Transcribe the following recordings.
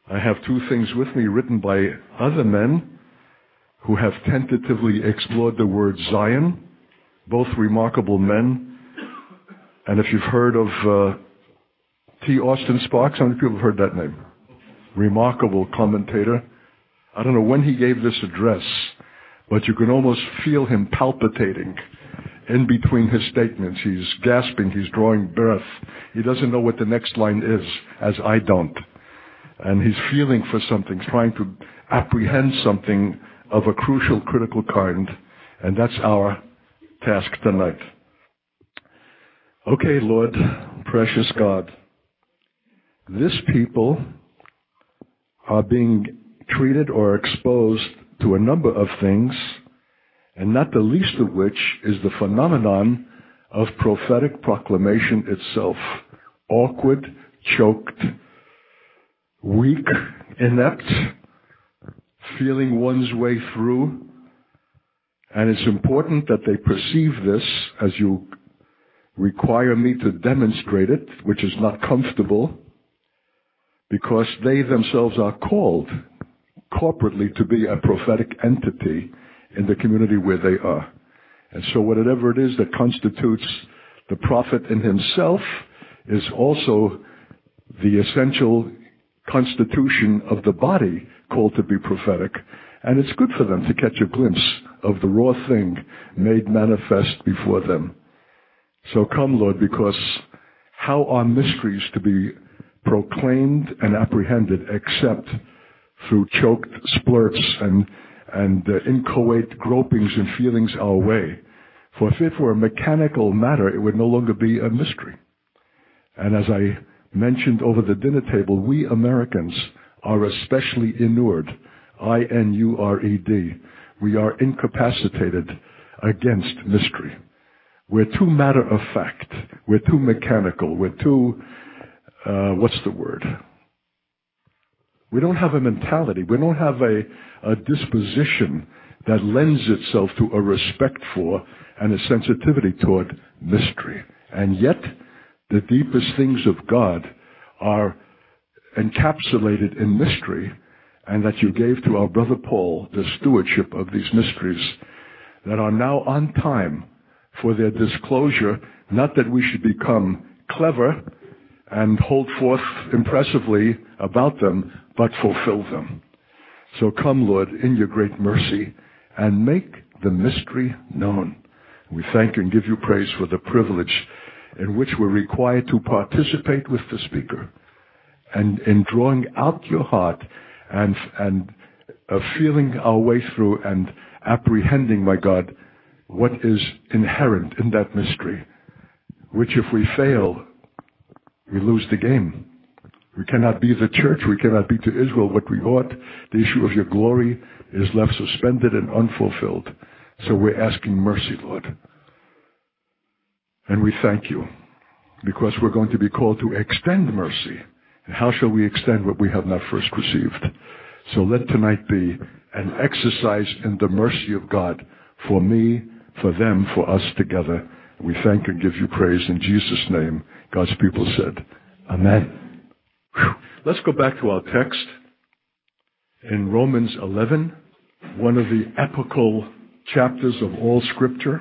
I have two things with me written by other men who have tentatively explored the word Zion, both remarkable men. And if you've heard of T. Austin Sparks, how many people have heard that name? Remarkable commentator. I don't know when he gave this address, but you can almost feel him palpitating in between his statements. He's gasping, he's drawing breath. He doesn't know what the next line is, as I don't. And he's feeling for something, trying to apprehend something of a crucial, critical kind. And that's our task tonight. Okay, Lord, precious God, this people are being treated or exposed to a number of things, and not the least of which is the phenomenon of prophetic proclamation itself. Awkward, choked, weak, inept, feeling one's way through. And it's important that they perceive this as you require me to demonstrate it, which is not comfortable, because they themselves are called corporately to be a prophetic entity in the community where they are. And so whatever it is that constitutes the prophet in himself is also the essential constitution of the body called to be prophetic. And it's good for them to catch a glimpse of the raw thing made manifest before them. So come, Lord, because how are mysteries to be proclaimed and apprehended except through choked splurts and inchoate gropings and feelings our way? For if it were a mechanical matter, it would no longer be a mystery. And as I mentioned over the dinner table, we Americans are especially inured, I-N-U-R-E-D. We are incapacitated against mystery. We're too matter of fact. We're too mechanical. We're too, what's the word? We don't have a mentality. We don't have a disposition that lends itself to a respect for and a sensitivity toward mystery. And yet, the deepest things of God are encapsulated in mystery, and that you gave to our brother Paul the stewardship of these mysteries that are now on time for their disclosure, not that we should become clever and hold forth impressively about them, but fulfill them. So come, Lord, in your great mercy, and make the mystery known. We thank you and give you praise for the privilege in which we're required to participate with the speaker and in drawing out your heart and feeling our way through and apprehending, my God, what is inherent in that mystery, which if we fail, we lose the game. We cannot be the church. We cannot be to Israel what we ought. The issue of your glory is left suspended and unfulfilled. So we're asking mercy, Lord. And we thank you, because we're going to be called to extend mercy. And how shall we extend what we have not first received? So let tonight be an exercise in the mercy of God for me, for them, for us together. We thank and give you praise in Jesus' name. God's people said, Amen. Whew. Let's go back to our text in Romans 11, one of the epical chapters of all Scripture,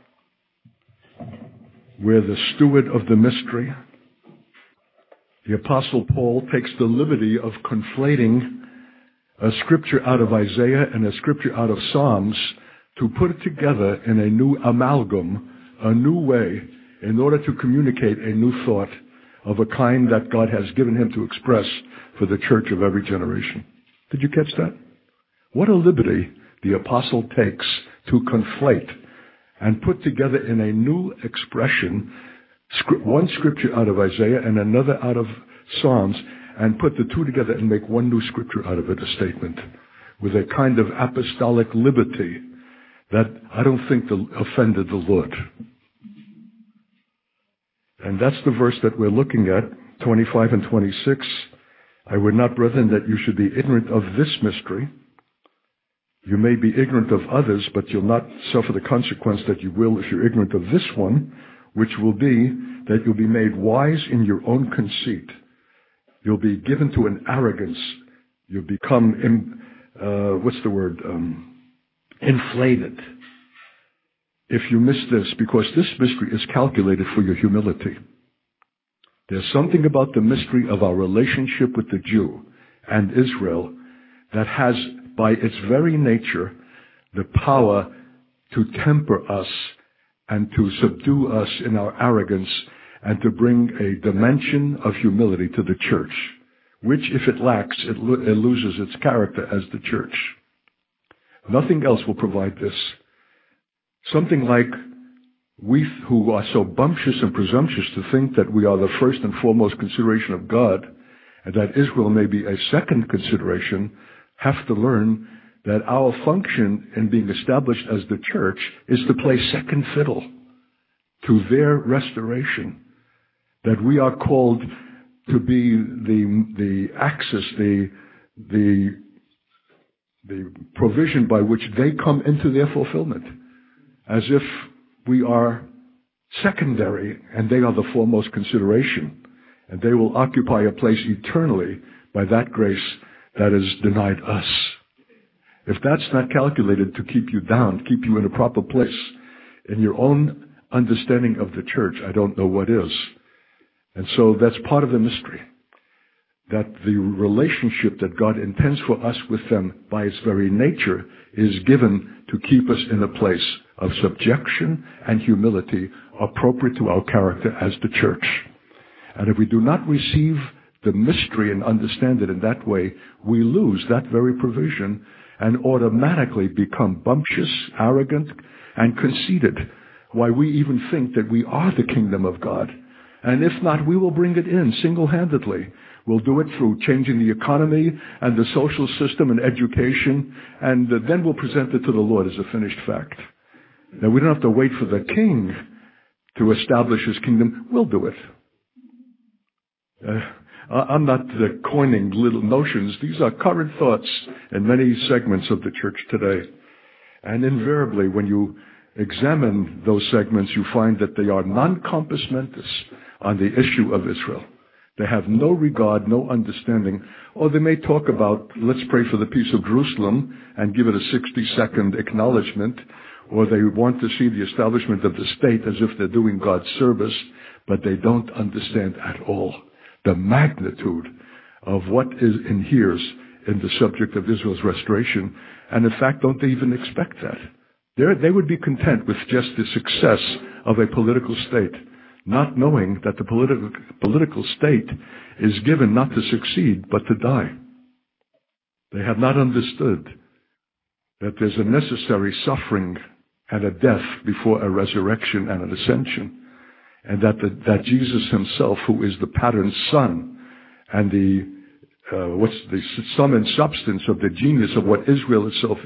where the steward of the mystery, the Apostle Paul, takes the liberty of conflating a scripture out of Isaiah and a scripture out of Psalms to put it together in a new amalgam, a new way, in order to communicate a new thought of a kind that God has given him to express for the church of every generation. Did you catch that? What a liberty the apostle takes to conflate and put together in a new expression one scripture out of Isaiah and another out of Psalms, and put the two together and make one new scripture out of it, a statement, with a kind of apostolic liberty that I don't think offended the Lord. And that's the verse that we're looking at, 25 and 26. I would not, brethren, that you should be ignorant of this mystery. You may be ignorant of others, but you'll not suffer the consequence that you will if you're ignorant of this one, which will be that you'll be made wise in your own conceit. You'll be given to an arrogance You become, inflated. If you miss this, because this mystery is calculated for your humility. There's something about the mystery of our relationship with the Jew and Israel that has, by its very nature, the power to temper us and to subdue us in our arrogance and to bring a dimension of humility to the church, which, if it lacks, it loses its character as the church. Nothing else will provide this. Something like we who are so bumptious and presumptuous to think that we are the first and foremost consideration of God, and that Israel may be a second consideration, have to learn that our function in being established as the church is to play second fiddle to their restoration. That we are called to be the axis, the provision by which they come into their fulfillment, as if we are secondary and they are the foremost consideration, and they will occupy a place eternally by that grace that is denied us. If that's not calculated to keep you down, keep you in a proper place in your own understanding of the church, I don't know what is. And so that's part of the mystery, that the relationship that God intends for us with them by its very nature is given to keep us in a place of subjection and humility appropriate to our character as the church. And if we do not receive the mystery and understand it in that way, we lose that very provision and automatically become bumptious, arrogant, and conceited. Why, we even think that we are the kingdom of God. And if not, we will bring it in single-handedly. We'll do it through changing the economy and the social system and education, and then we'll present it to the Lord as a finished fact. Now, we don't have to wait for the king to establish his kingdom. We'll do it. I'm not coining little notions. These are current thoughts in many segments of the church today. And invariably, when you examine those segments, you find that they are non-compos mentis on the issue of Israel. They have no regard, no understanding. Or they may talk about, let's pray for the peace of Jerusalem and give it a 60-second acknowledgement. Or they want to see the establishment of the state as if they're doing God's service, but they don't understand at all the magnitude of what inheres in the subject of Israel's restoration. And in fact, don't they even expect that? They would be content with just the success of a political state, not knowing that the political state is given not to succeed, but to die. They have not understood that there's a necessary suffering and a death before a resurrection and an ascension, and that Jesus himself, who is the pattern son and the sum and substance of the genius of what Israel itself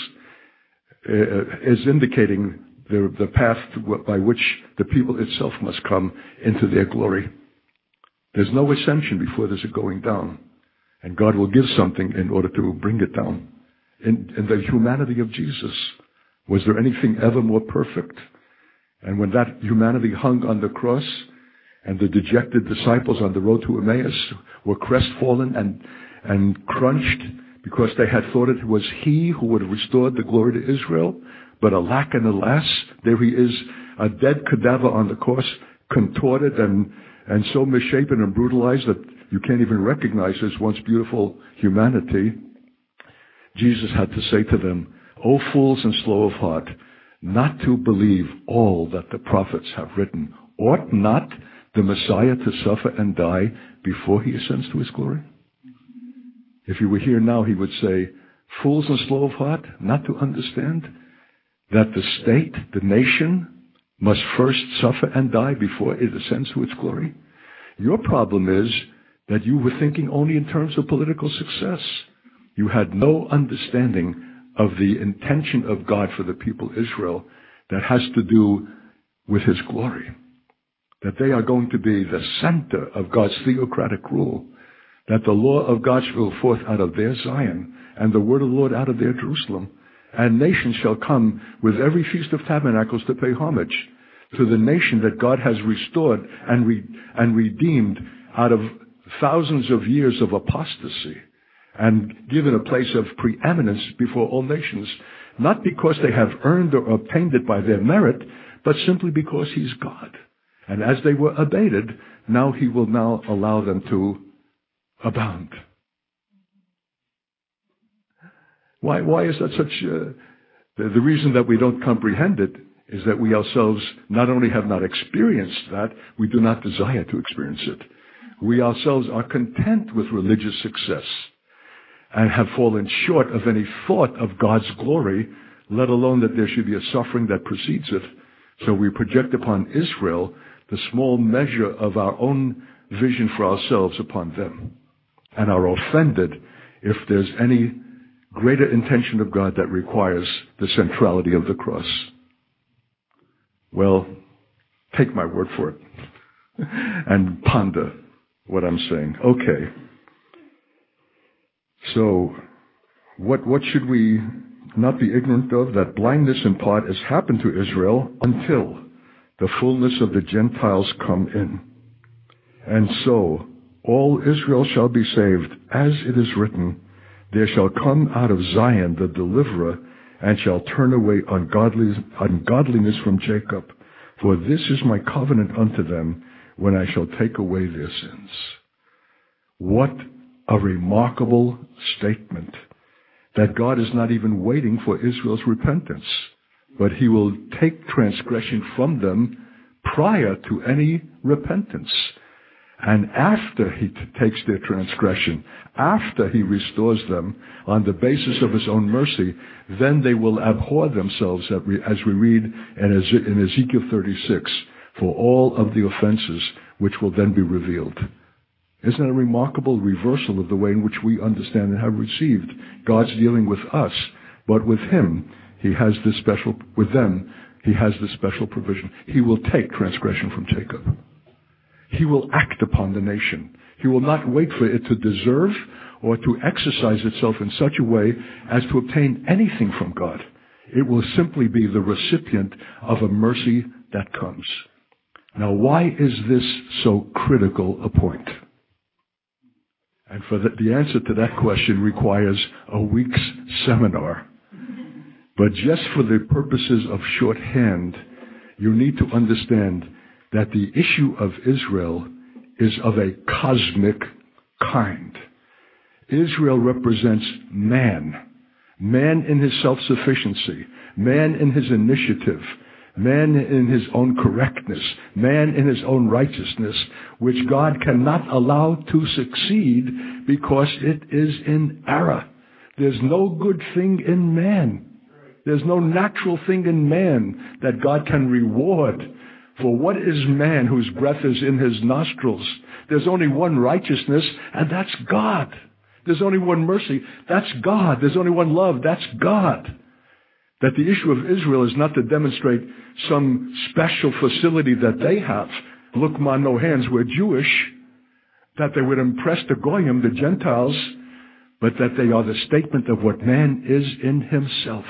is indicating the path by which the people itself must come into their glory. There's no ascension before there's a going down, and God will give something in order to bring it down. In the humanity of Jesus, was there anything ever more perfect? And when that humanity hung on the cross, and the dejected disciples on the road to Emmaus were crestfallen and crunched because they had thought it was he who would have restored the glory to Israel, but alack and alas, there he is, a dead cadaver on the cross, contorted and so misshapen and brutalized that you can't even recognize his once beautiful humanity. Jesus had to say to them, "O fools and slow of heart, not to believe all that the prophets have written. Ought not the Messiah to suffer and die before he ascends to his glory?" If he were here now, he would say, "Fools and slow of heart, not to understand that the state, the nation, must first suffer and die before it ascends to its glory." Your problem is that you were thinking only in terms of political success. You had no understanding of the intention of God for the people Israel that has to do with his glory. That they are going to be the center of God's theocratic rule. That the law of God shall go forth out of their Zion, and the word of the Lord out of their Jerusalem. And nations shall come with every Feast of Tabernacles to pay homage to the nation that God has restored and redeemed out of thousands of years of apostasy. and given a place of preeminence before all nations, not because they have earned or obtained it by their merit, but simply because he's God. And as they were abated, now he will now allow them to abound. Why is that such... the reason that we don't comprehend it is that we ourselves not only have not experienced that, we do not desire to experience it. We ourselves are content with religious success and have fallen short of any thought of God's glory, let alone that there should be a suffering that precedes it. So we project upon Israel the small measure of our own vision for ourselves upon them, and are offended if there's any greater intention of God that requires the centrality of the cross. Well, take my word for it and ponder what I'm saying. Okay. So, what should we not be ignorant of? That blindness in part has happened to Israel until the fullness of the Gentiles come in. And so, all Israel shall be saved, as it is written, there shall come out of Zion the deliverer, and shall turn away ungodliness from Jacob. For this is my covenant unto them, when I shall take away their sins. What a remarkable statement, that God is not even waiting for Israel's repentance, but he will take transgression from them prior to any repentance. And after he takes their transgression, after he restores them on the basis of his own mercy, then they will abhor themselves, as we read in Ezekiel 36, for all of the offenses which will then be revealed. Isn't that a remarkable reversal of the way in which we understand and have received God's dealing with us? But with him, he has this special, with them, he has this special provision. He will take transgression from Jacob. He will act upon the nation. He will not wait for it to deserve or to exercise itself in such a way as to obtain anything from God. It will simply be the recipient of a mercy that comes. Now, why is this so critical a point? And for the answer to that question requires a week's seminar. But just for the purposes of shorthand, you need to understand that the issue of Israel is of a cosmic kind. Israel represents man. Man in his self-sufficiency. Man in his initiative. Man in his own correctness. Man in his own righteousness, which God cannot allow to succeed because it is in error. There's no good thing in man. There's no natural thing in man that God can reward. For what is man whose breath is in his nostrils? There's only one righteousness, and that's God. There's only one mercy, that's God. There's only one love, that's God. That the issue of Israel is not to demonstrate some special facility that they have. Look, man, no hands, we're Jewish. That they would impress the Goyim, the Gentiles, but that they are the statement of what man is in himself.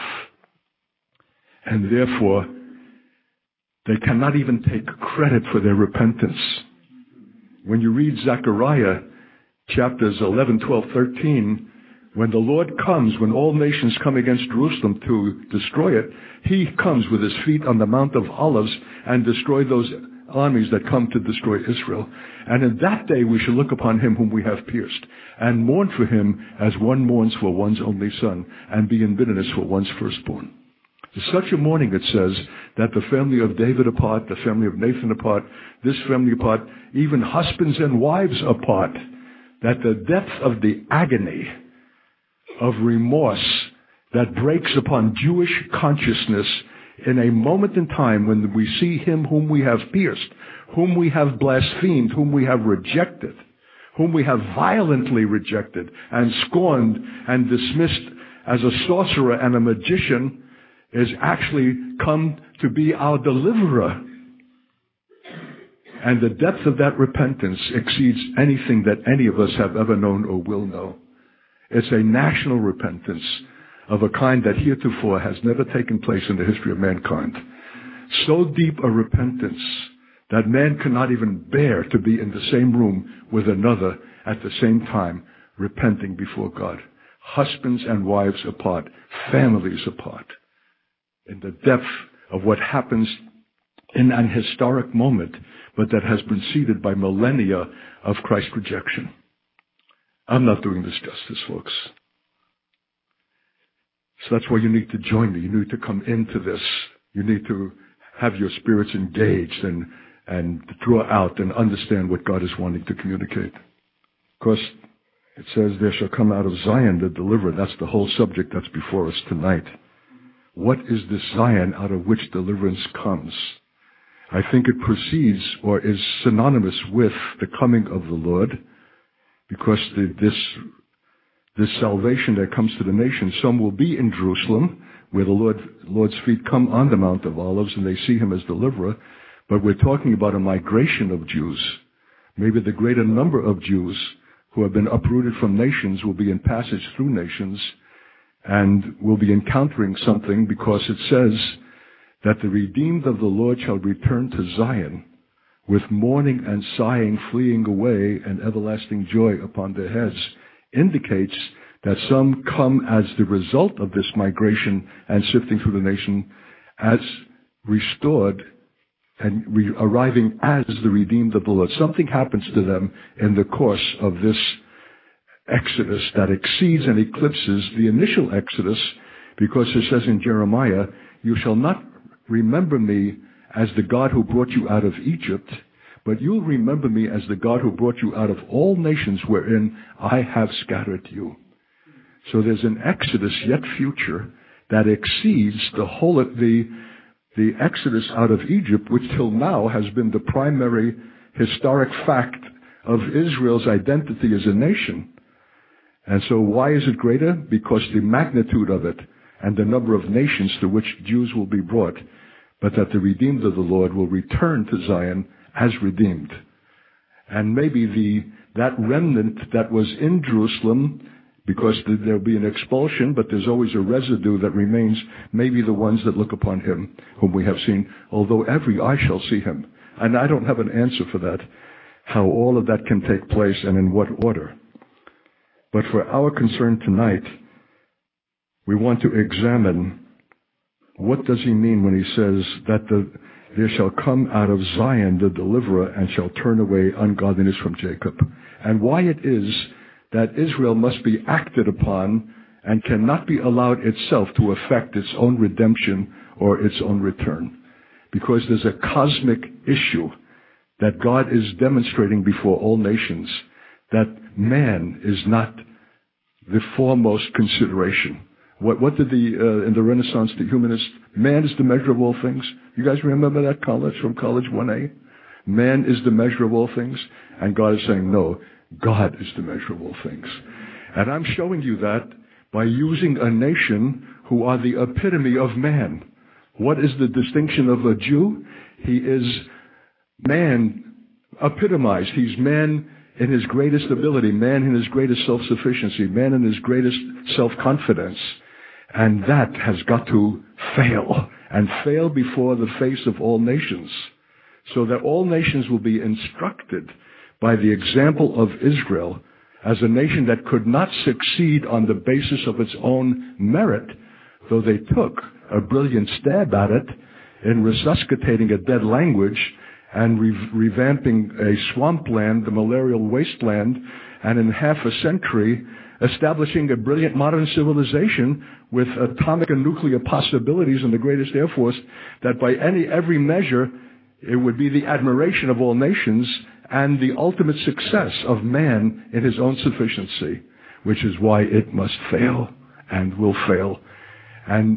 And therefore, they cannot even take credit for their repentance. When you read Zechariah chapters 11, 12, 13, when the Lord comes, when all nations come against Jerusalem to destroy it, he comes with his feet on the Mount of Olives and destroy those armies that come to destroy Israel. And in that day we shall look upon him whom we have pierced, and mourn for him as one mourns for one's only son, and be in bitterness for one's firstborn. There's such a mourning, it says, that the family of David apart, the family of Nathan apart, this family apart, even husbands and wives apart, that the depth of the agony of remorse that breaks upon Jewish consciousness in a moment in time when we see him whom we have pierced, whom we have blasphemed, whom we have rejected, whom we have violently rejected and scorned and dismissed as a sorcerer and a magician, is actually come to be our deliverer. And the depth of that repentance exceeds anything that any of us have ever known or will know. It's a national repentance of a kind that heretofore has never taken place in the history of mankind. So deep a repentance that man cannot even bear to be in the same room with another at the same time, repenting before God. Husbands and wives apart, families apart. In the depth of what happens in an historic moment, but that has been seeded by millennia of Christ rejection. I'm not doing this justice, folks. So that's why you need to join me. You need to come into this. You need to have your spirits engaged and draw out and understand what God is wanting to communicate. Of course, it says, there shall come out of Zion the deliverer. That's the whole subject that's before us tonight. What is this Zion out of which deliverance comes? I think it proceeds or is synonymous with the coming of the Lord, because this salvation that comes to the nation, some will be in Jerusalem, where the Lord's feet come on the Mount of Olives and they see him as deliverer. But we're talking about a migration of Jews. Maybe the greater number of Jews who have been uprooted from nations will be in passage through nations and will be encountering something, because it says that the redeemed of the Lord shall return to Zion with mourning and sighing fleeing away, and everlasting joy upon their heads. Indicates that some come as the result of this migration and sifting through the nation as restored and arriving as the redeemed of the Lord. Something happens to them in the course of this exodus that exceeds and eclipses the initial exodus, because it says in Jeremiah, you shall not remember me as the God who brought you out of Egypt, but you'll remember me as the God who brought you out of all nations wherein I have scattered you. So there's an exodus yet future that exceeds the whole of the exodus out of Egypt, which till now has been the primary historic fact of Israel's identity as a nation. And so why is it greater? Because the magnitude of it and the number of nations to which Jews will be brought, but that the redeemed of the Lord will return to Zion as redeemed. And maybe that remnant that was in Jerusalem, because there'll be an expulsion, but there's always a residue that remains, maybe the ones that look upon him, whom we have seen, although every eye shall see him. And I don't have an answer for that, how all of that can take place and in what order. But for our concern tonight, we want to examine, what does he mean when he says that there shall come out of Zion the deliverer and shall turn away ungodliness from Jacob? And why it is that Israel must be acted upon and cannot be allowed itself to affect its own redemption or its own return. Because there's a cosmic issue that God is demonstrating before all nations, that man is not the foremost consideration. What did in the Renaissance, the humanists, man is the measure of all things? You guys remember that college from College 1A? Man is the measure of all things. And God is saying, no, God is the measure of all things. And I'm showing you that by using a nation who are the epitome of man. What is the distinction of a Jew? He is man epitomized. He's man in his greatest ability, man in his greatest self-sufficiency, man in his greatest self-confidence. And that has got to fail, and fail before the face of all nations, so that all nations will be instructed by the example of Israel as a nation that could not succeed on the basis of its own merit, though they took a brilliant stab at it in resuscitating a dead language and revamping a swampland, the malarial wasteland, and in half a century establishing a brilliant modern civilization with atomic and nuclear possibilities and the greatest air force, that by every measure it would be the admiration of all nations and the ultimate success of man in his own sufficiency, which is why it must fail and will fail. And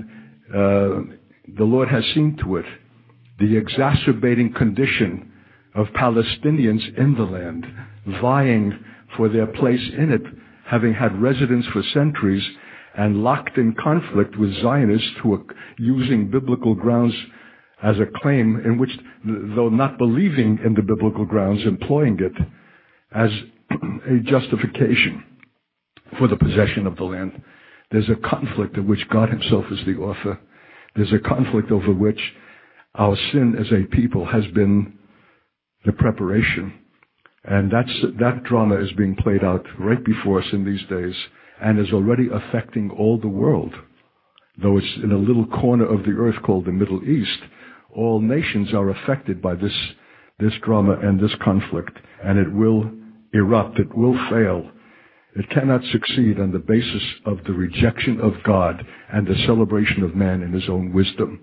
the Lord has seen to it the exacerbating condition of Palestinians in the land, vying for their place in it, having had residence for centuries and locked in conflict with Zionists who are using biblical grounds as a claim, in which, though not believing in the biblical grounds, employing it as a justification for the possession of the land. There's a conflict of which God himself is the author. There's a conflict over which our sin as a people has been the preparation. And that drama is being played out right before us in these days and is already affecting all the world. Though it's in a little corner of the earth called the Middle East, all nations are affected by this drama and this conflict, and it will erupt, it will fail. It cannot succeed on the basis of the rejection of God and the celebration of man in his own wisdom.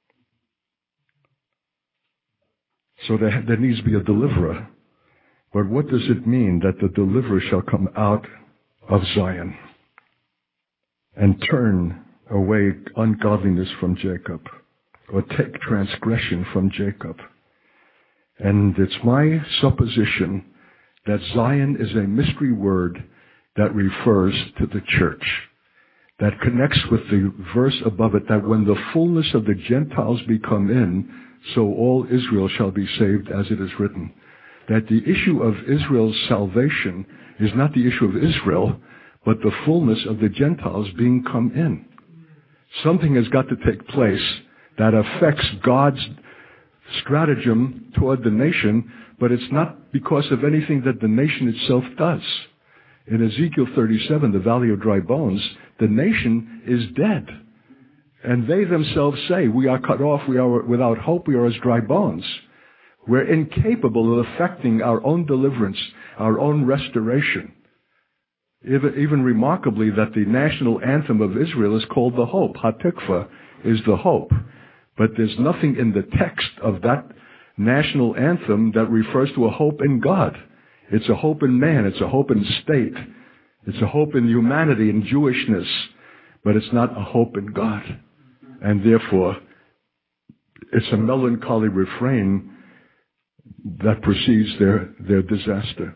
So there needs to be a deliverer. But what does it mean that the deliverer shall come out of Zion and turn away ungodliness from Jacob, or take transgression from Jacob? And it's my supposition that Zion is a mystery word that refers to the church, that connects with the verse above it, that when the fullness of the Gentiles be come in, so all Israel shall be saved, as it is written. That the issue of Israel's salvation is not the issue of Israel, but the fullness of the Gentiles being come in. Something has got to take place that affects God's stratagem toward the nation, but it's not because of anything that the nation itself does. In Ezekiel 37, the valley of dry bones, the nation is dead. And they themselves say, we are cut off, we are without hope, we are as dry bones. We're incapable of effecting our own deliverance, our own restoration. Even remarkably, that the national anthem of Israel is called the Hope. Hatikvah is the hope. But there's nothing in the text of that national anthem that refers to a hope in God. It's a hope in man. It's a hope in state. It's a hope in humanity and Jewishness. But it's not a hope in God. And therefore, it's a melancholy refrain that precedes their disaster.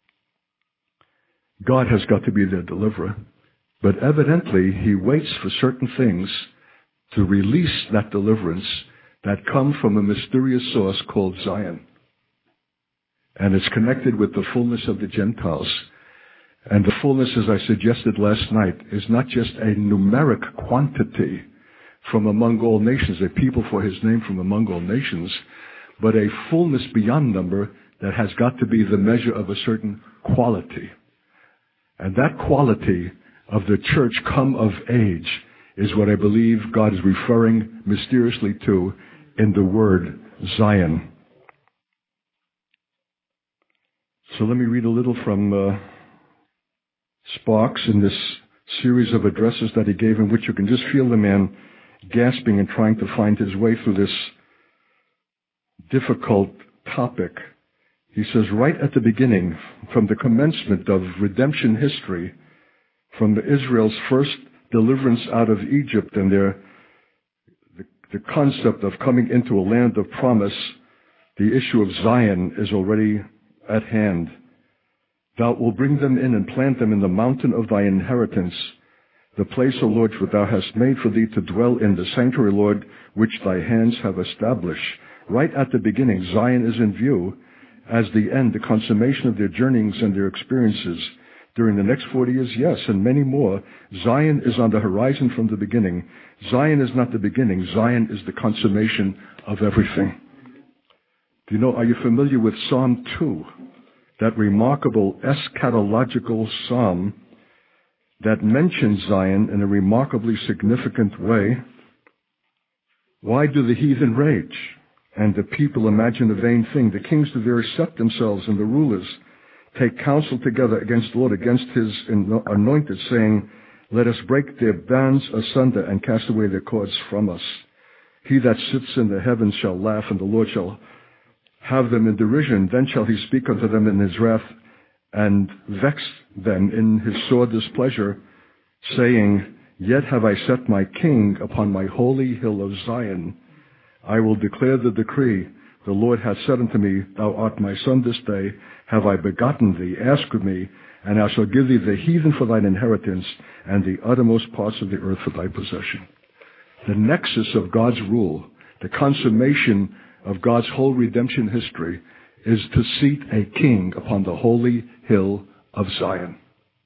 God has got to be their deliverer. But evidently, he waits for certain things to release that deliverance that come from a mysterious source called Zion. And it's connected with the fullness of the Gentiles. And the fullness, as I suggested last night, is not just a numeric quantity from among all nations, a people for his name from among all nations, but a fullness beyond number that has got to be the measure of a certain quality. And that quality of the church come of age is what I believe God is referring mysteriously to in the word Zion. So let me read a little from Sparks in this series of addresses that he gave, in which you can just feel the man gasping and trying to find his way through this difficult topic. He says, right at the beginning, from the commencement of redemption history, from Israel's first deliverance out of Egypt and the concept of coming into a land of promise, the issue of Zion is already at hand. Thou wilt bring them in and plant them in the mountain of thy inheritance, the place, O Lord, which thou hast made for thee to dwell in, the sanctuary, Lord, which thy hands have established. Right at the beginning, Zion is in view as the end, the consummation of their journeyings and their experiences. During the next 40 years, yes, and many more, Zion is on the horizon from the beginning. Zion is not the beginning. Zion is the consummation of everything. Do you know, are you familiar with Psalm 2? That remarkable eschatological psalm that mentions Zion in a remarkably significant way. Why do the heathen rage, and the people imagine a vain thing? The kings do there set themselves, and the rulers take counsel together against the Lord, against his anointed, saying, let us break their bands asunder and cast away their cords from us. He that sits in the heavens shall laugh, and the Lord shall have them in derision. Then shall he speak unto them in his wrath, and vex them in his sore displeasure, saying, yet have I set my king upon my holy hill of Zion. I will declare the decree. The Lord hath said unto me, thou art my son this day. Have I begotten thee? Ask of me, and I shall give thee the heathen for thine inheritance, and the uttermost parts of the earth for thy possession. The nexus of God's rule, the consummation of God's whole redemption history, is to seat a king upon the holy hill of Zion.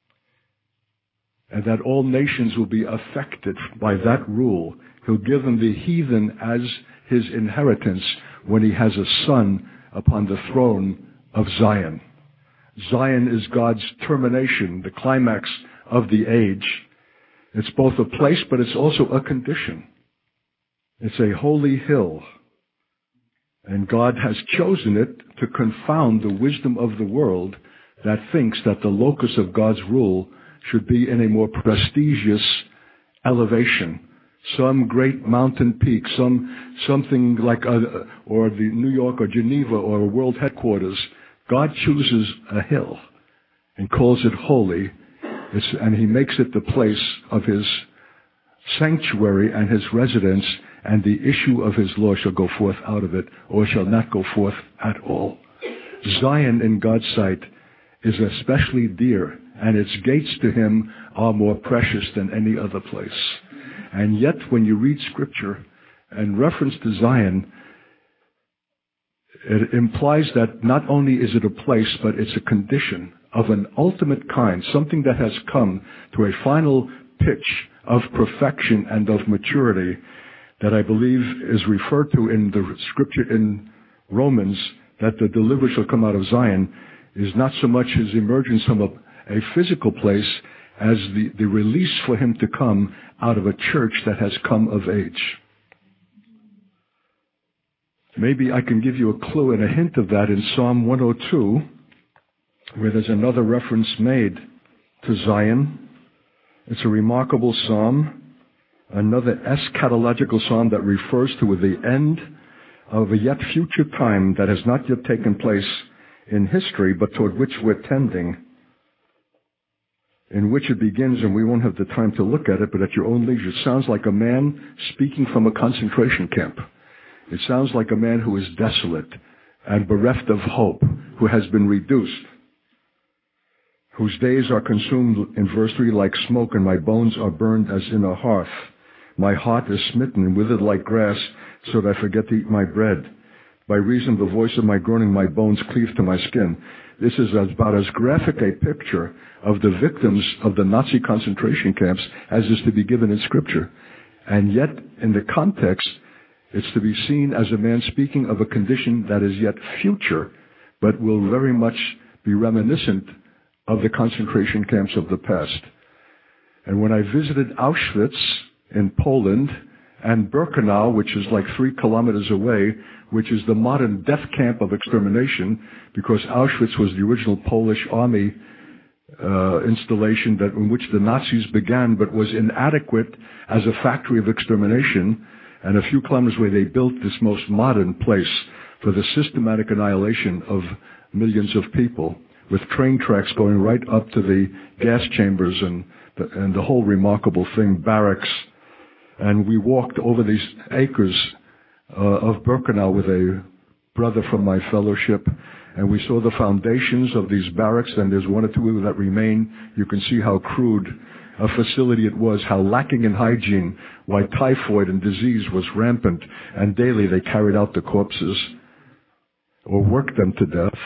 And that all nations will be affected by that rule. He'll give them the heathen as his inheritance when he has a son upon the throne of Zion. Zion is God's termination, the climax of the age. It's both a place, but it's also a condition. It's a holy hill. And God has chosen it to confound the wisdom of the world that thinks that the locus of God's rule should be in a more prestigious elevation. Some great mountain peak, something like or the New York or Geneva or world headquarters. God chooses a hill and calls it holy, and he makes it the place of his sanctuary and his residence, and the issue of his law shall go forth out of it, or shall not go forth at all. Zion in God's sight is especially dear, and its gates to him are more precious than any other place. And yet, when you read Scripture and reference to Zion, it implies that not only is it a place, but it's a condition of an ultimate kind, something that has come to a final pitch of perfection and of maturity that I believe is referred to in the Scripture in Romans, that the deliverer shall come out of Zion, is not so much his emergence from a physical place as the release for him to come out of a church that has come of age. Maybe I can give you a clue and a hint of that in Psalm 102, where there's another reference made to Zion. It's a remarkable psalm, another eschatological psalm that refers to the end of a yet future time that has not yet taken place in history, but toward which we're tending, in which it begins, and we won't have the time to look at it, but at your own leisure. It sounds like a man speaking from a concentration camp. It sounds like a man who is desolate and bereft of hope, who has been reduced, whose days are consumed, in verse 3, like smoke, and my bones are burned as in a hearth. My heart is smitten and withered like grass, so that I forget to eat my bread. By reason of the voice of my groaning, my bones cleave to my skin. This is about as graphic a picture of the victims of the Nazi concentration camps as is to be given in Scripture. And yet, in the context, it's to be seen as a man speaking of a condition that is yet future, but will very much be reminiscent of the concentration camps of the past. And when I visited Auschwitz in Poland, and Birkenau, which is like 3 kilometers away, which is the modern death camp of extermination, because Auschwitz was the original Polish army installation in which the Nazis began, but was inadequate as a factory of extermination. And a few kilometers away, they built this most modern place for the systematic annihilation of millions of people, with train tracks going right up to the gas chambers and the whole remarkable thing, barracks. And we walked over these acres of Birkenau with a brother from my fellowship, and we saw the foundations of these barracks, and there's 1 or 2 that remain. You can see how crude a facility it was, how lacking in hygiene, why typhoid and disease was rampant, and daily they carried out the corpses or worked them to death.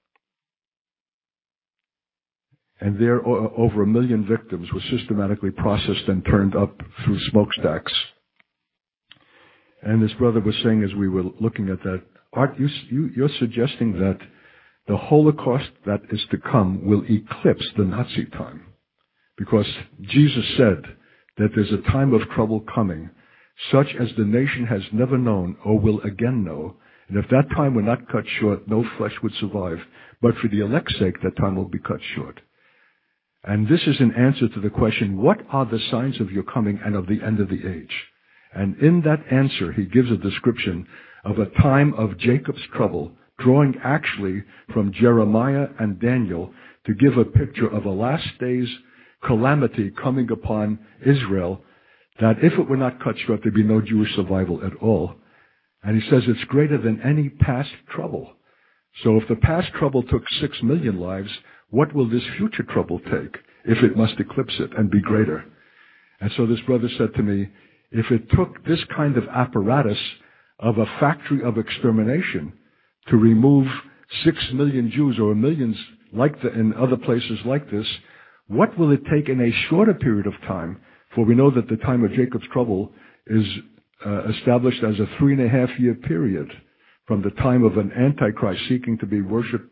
And there, over 1 million victims were systematically processed and turned up through smokestacks. And this brother was saying, as we were looking at that, Art, you're suggesting that the Holocaust that is to come will eclipse the Nazi time. Because Jesus said that there's a time of trouble coming, such as the nation has never known or will again know. And if that time were not cut short, no flesh would survive. But for the elect's sake, that time will be cut short. And this is an answer to the question, what are the signs of your coming and of the end of the age? And in that answer, he gives a description of a time of Jacob's trouble, drawing actually from Jeremiah and Daniel to give a picture of a last day's calamity coming upon Israel, that if it were not cut short, there'd be no Jewish survival at all. And he says it's greater than any past trouble. So if the past trouble took 6 million lives, what will this future trouble take if it must eclipse it and be greater? And so this brother said to me, if it took this kind of apparatus of a factory of extermination to remove 6 million Jews or millions like in other places like this, what will it take in a shorter period of time? For we know that the time of Jacob's trouble is established as a 3.5-year period from the time of an Antichrist seeking to be worshipped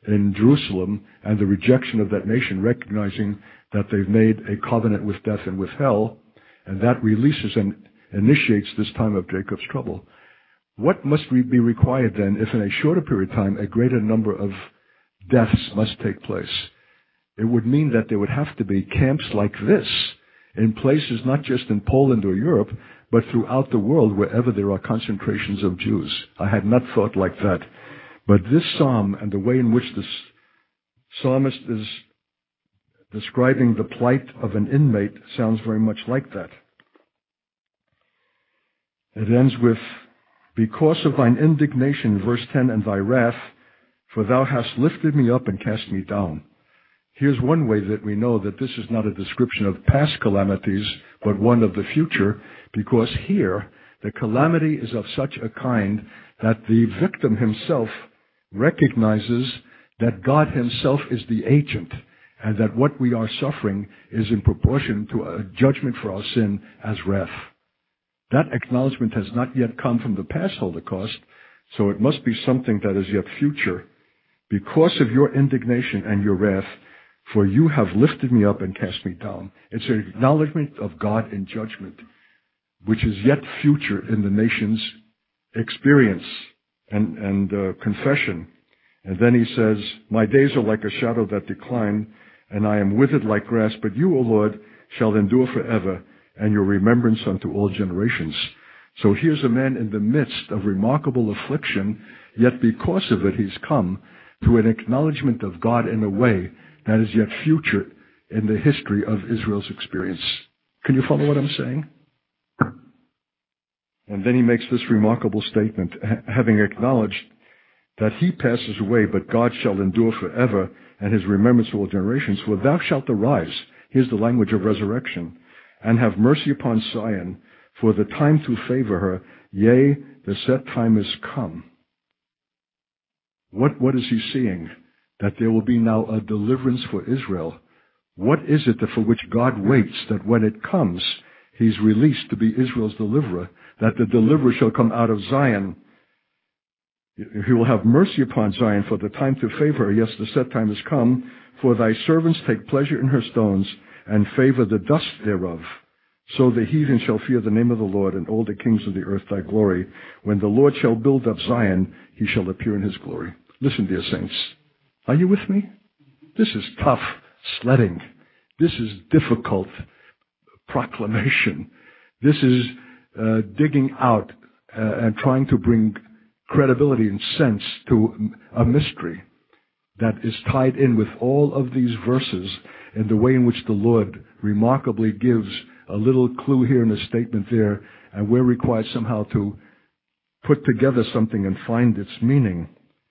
in Jerusalem and the rejection of that nation, recognizing that they've made a covenant with death and with hell, and that releases and initiates this time of Jacob's trouble. What must be required then if in a shorter period of time a greater number of deaths must take place? It would mean that there would have to be camps like this in places not just in Poland or Europe, but throughout the world wherever there are concentrations of Jews. I had not thought like that. But this psalm and the way in which this psalmist is describing the plight of an inmate sounds very much like that. It ends with, because of thine indignation, verse 10, and thy wrath, for thou hast lifted me up and cast me down. Here's one way that we know that this is not a description of past calamities, but one of the future, because here the calamity is of such a kind that the victim himself recognizes that God himself is the agent, and that what we are suffering is in proportion to a judgment for our sin as wrath. That acknowledgement has not yet come from the past Holocaust, so it must be something that is yet future. Because of your indignation and your wrath, for you have lifted me up and cast me down. It's an acknowledgement of God in judgment, which is yet future in the nation's experience and confession. And then he says, my days are like a shadow that decline, and I am withered like grass, but you, O Lord, shall endure forever, and your remembrance unto all generations. So here's a man in the midst of remarkable affliction, yet because of it he's come to an acknowledgement of God in a way that is yet future in the history of Israel's experience. Can you follow what I'm saying? And then he makes this remarkable statement, having acknowledged that he passes away, but God shall endure forever, and his remembrance to all generations. For thou shalt arise, here's the language of resurrection, and have mercy upon Zion, for the time to favor her, yea, the set time is come. What is he seeing? That there will be now a deliverance for Israel. What is it for which God waits, that when it comes, he's released to be Israel's deliverer, that the deliverer shall come out of Zion? He will have mercy upon Zion for the time to favor her. Yes, the set time has come. For thy servants take pleasure in her stones, and favor the dust thereof. So the heathen shall fear the name of the Lord, and all the kings of the earth thy glory. When the Lord shall build up Zion, he shall appear in his glory. Listen, dear saints. Are you with me? This is tough sledding. This is difficult proclamation. This is digging out and trying to bring credibility and sense to a mystery that is tied in with all of these verses and the way in which the Lord remarkably gives a little clue here and a statement there, and we're required somehow to put together something and find its meaning.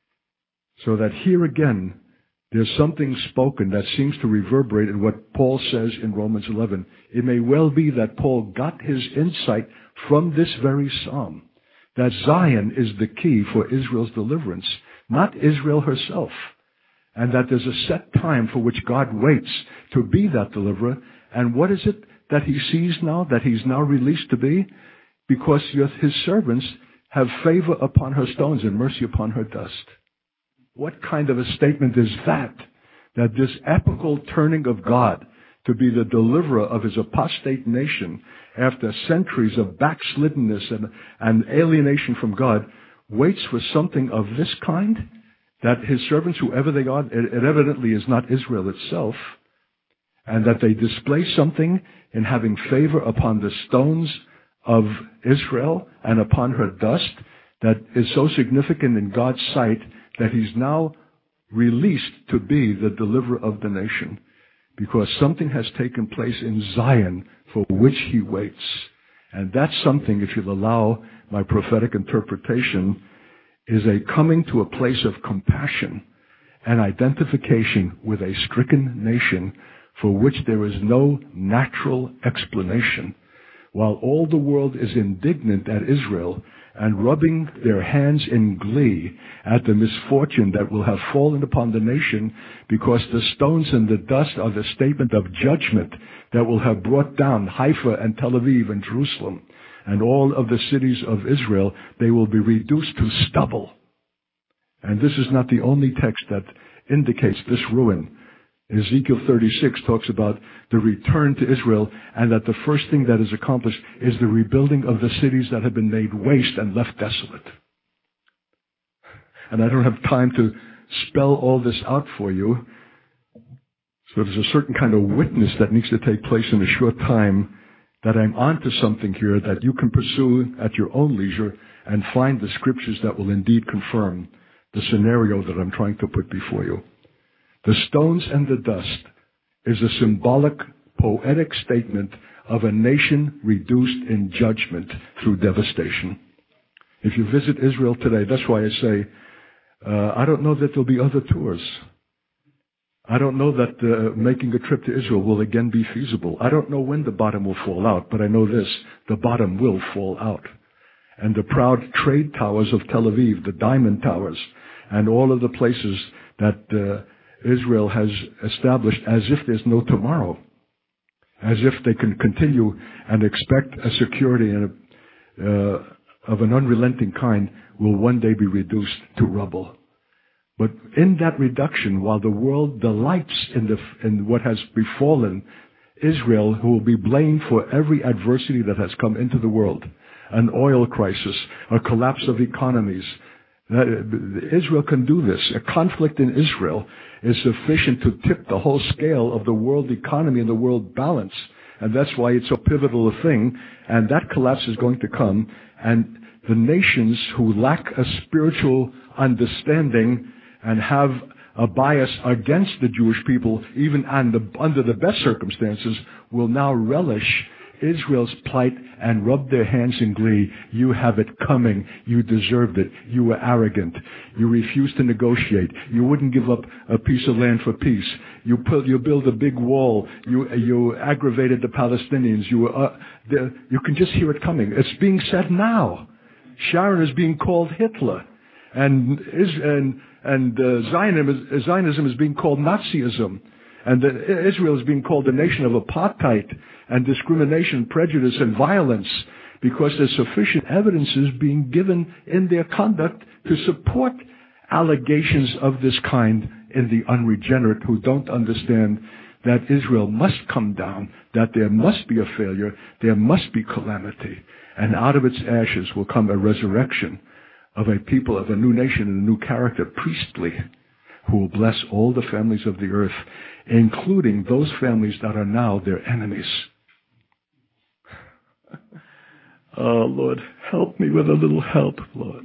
So that here again, there's something spoken that seems to reverberate in what Paul says in Romans 11. It may well be that Paul got his insight from this very psalm, that Zion is the key for Israel's deliverance, not Israel herself, and that there's a set time for which God waits to be that deliverer. And what is it that he sees now, that he's now released to be? Because his servants have favor upon her stones and mercy upon her dust. What kind of a statement is that? That this epical turning of God to be the deliverer of his apostate nation after centuries of backsliddenness and alienation from God waits for something of this kind? That his servants, whoever they are, it evidently is not Israel itself, and that they display something in having favor upon the stones of Israel and upon her dust that is so significant in God's sight that he's now released to be the deliverer of the nation, because something has taken place in Zion for which he waits. And that's something, if you'll allow my prophetic interpretation, is a coming to a place of compassion and identification with a stricken nation for which there is no natural explanation. While all the world is indignant at Israel and rubbing their hands in glee at the misfortune that will have fallen upon the nation, because the stones and the dust are the statement of judgment that will have brought down Haifa and Tel Aviv and Jerusalem and all of the cities of Israel. They will be reduced to stubble. And this is not the only text that indicates this ruin. Ezekiel 36 talks about the return to Israel, and that the first thing that is accomplished is the rebuilding of the cities that have been made waste and left desolate. And I don't have time to spell all this out for you. So there's a certain kind of witness that needs to take place in a short time, that I'm onto something here that you can pursue at your own leisure and find the scriptures that will indeed confirm the scenario that I'm trying to put before you. The stones and the dust is a symbolic, poetic statement of a nation reduced in judgment through devastation. If you visit Israel today, that's why I say, I don't know that there'll be other tours. I don't know that making a trip to Israel will again be feasible. I don't know when the bottom will fall out, but I know this, the bottom will fall out. And the proud trade towers of Tel Aviv, the diamond towers, and all of the places that Israel has established as if there's no tomorrow, as if they can continue and expect a security of an unrelenting kind, will one day be reduced to rubble. But in that reduction, while the world delights in what has befallen Israel, who will be blamed for every adversity that has come into the world, an oil crisis, a collapse of economies, Israel can do this. A conflict in Israel is sufficient to tip the whole scale of the world economy and the world balance. And that's why it's so pivotal a thing. And that collapse is going to come. And the nations who lack a spiritual understanding and have a bias against the Jewish people, even under the best circumstances, will now relish Israel's plight and rub their hands in glee. You have it coming. You deserved it. You were arrogant. You refused to negotiate. You wouldn't give up a piece of land for peace. You build a big wall. You aggravated the Palestinians. You can just hear it coming. It's being said now. Sharon is being called Hitler, and Zionism is being called Nazism. And Israel is being called the nation of apartheid and discrimination, prejudice, and violence, because there's sufficient evidences being given in their conduct to support allegations of this kind in the unregenerate who don't understand that Israel must come down, that there must be a failure, there must be calamity, and out of its ashes will come a resurrection of a people, of a new nation and a new character, priestly, who will bless all the families of the earth, including those families that are now their enemies. Oh, Lord, help me with a little help, Lord.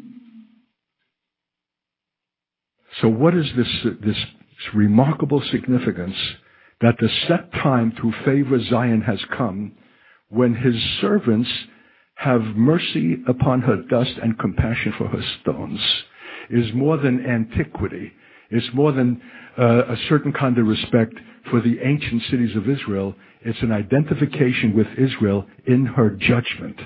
So what is this remarkable significance that the set time to favor Zion has come, when his servants have mercy upon her dust and compassion for her stones, is more than antiquity. It's more than a certain kind of respect for the ancient cities of Israel. It's an identification with Israel in her judgment,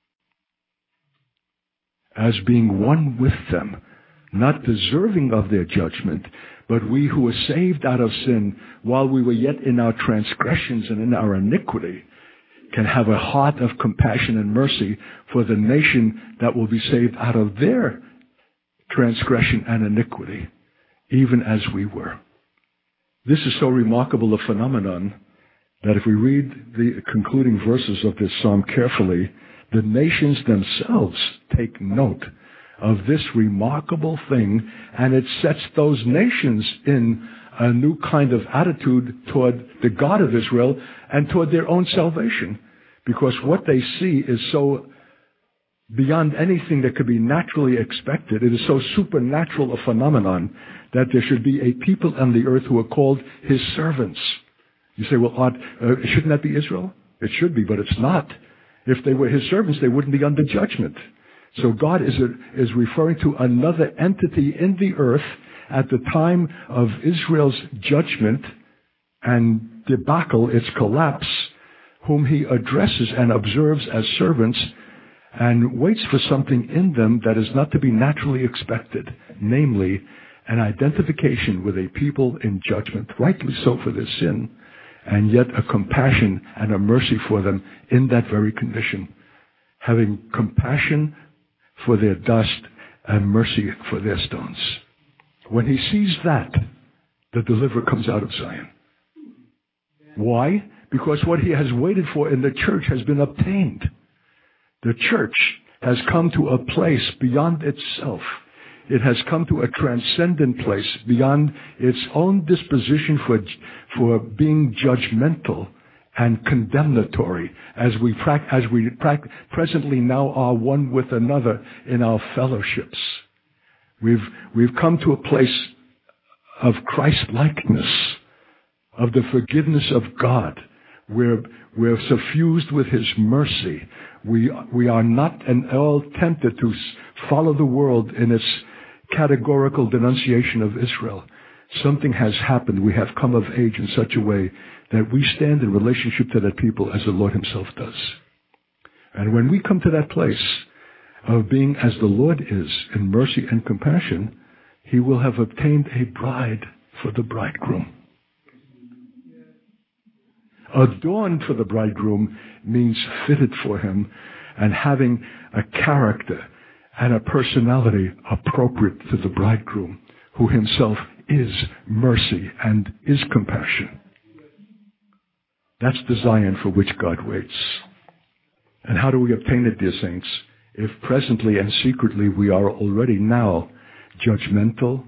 as being one with them, not deserving of their judgment, but we who were saved out of sin while we were yet in our transgressions and in our iniquity can have a heart of compassion and mercy for the nation that will be saved out of their transgression and iniquity, even as we were. This is so remarkable a phenomenon that if we read the concluding verses of this psalm carefully, the nations themselves take note of this remarkable thing, and it sets those nations in a new kind of attitude toward the God of Israel and toward their own salvation, because what they see is so beyond anything that could be naturally expected. It is so supernatural a phenomenon that there should be a people on the earth who are called his servants. You say, well, shouldn't that be Israel? It should be, but it's not. If they were his servants, they wouldn't be under judgment. So God is referring to another entity in the earth at the time of Israel's judgment and debacle, its collapse, whom he addresses and observes as servants, and waits for something in them that is not to be naturally expected, namely an identification with a people in judgment, rightly so for their sin, and yet a compassion and a mercy for them in that very condition, having compassion for their dust and mercy for their stones. When he sees that, the deliverer comes out of Zion. Why? Because what he has waited for in the church has been obtained. The church has come to a place beyond itself. It has come to a transcendent place beyond its own disposition for being judgmental and condemnatory, as we presently now are one with another in our fellowships. We've come to a place of Christ-likeness, of the forgiveness of God. We're suffused with His mercy. We are not at all tempted to follow the world in its categorical denunciation of Israel. Something has happened. We have come of age in such a way that we stand in relationship to that people as the Lord Himself does. And when we come to that place of being as the Lord is in mercy and compassion, He will have obtained a bride for the bridegroom. Adorned for the bridegroom means fitted for him and having a character and a personality appropriate to the bridegroom, who himself is mercy and is compassion. That's the Zion for which God waits. And how do we obtain it, dear saints? If presently and secretly we are already now judgmental,